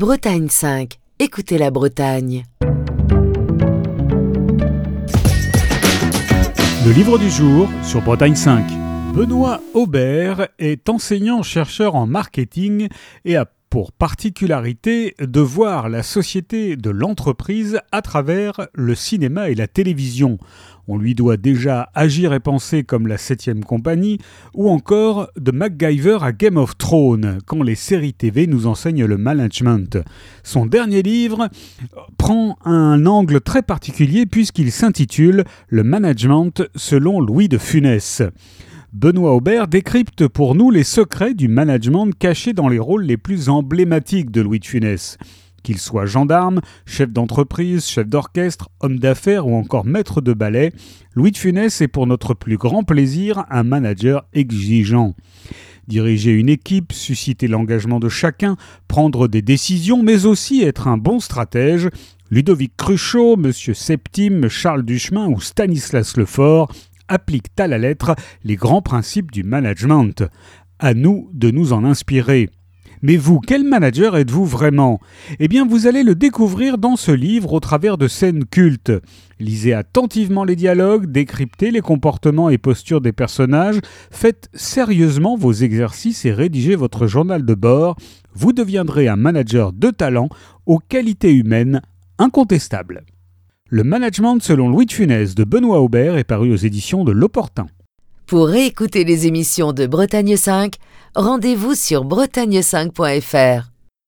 Bretagne 5. Écoutez la Bretagne. Le livre du jour sur Bretagne 5. Benoît Aubert est enseignant-chercheur en marketing et a pour particularité de voir la société de l'entreprise à travers le cinéma et la télévision. On lui doit déjà Agir et penser comme la 7e compagnie ou encore de MacGyver à Game of Thrones, quand les séries TV nous enseignent le management. Son dernier livre prend un angle très particulier puisqu'il s'intitule « Le management selon Louis de Funès ». Benoît Aubert décrypte pour nous les secrets du management cachés dans les rôles les plus emblématiques de Louis de Funès. Qu'il soit gendarme, chef d'entreprise, chef d'orchestre, homme d'affaires ou encore maître de ballet, Louis de Funès est pour notre plus grand plaisir un manager exigeant. Diriger une équipe, susciter l'engagement de chacun, prendre des décisions, mais aussi être un bon stratège, Ludovic Cruchot, Monsieur Septime, Charles Duchemin ou Stanislas Lefort appliquent à la lettre les grands principes du management. À nous de nous en inspirer. Mais vous, quel manager êtes-vous vraiment ? Eh bien, vous allez le découvrir dans ce livre au travers de scènes cultes. Lisez attentivement les dialogues, décryptez les comportements et postures des personnages, faites sérieusement vos exercices et rédigez votre journal de bord. Vous deviendrez un manager de talent aux qualités humaines incontestables. Le management selon Louis de Funès de Benoît Aubert est paru aux éditions de L'Opportun. Pour réécouter les émissions de Bretagne 5, rendez-vous sur bretagne5.fr.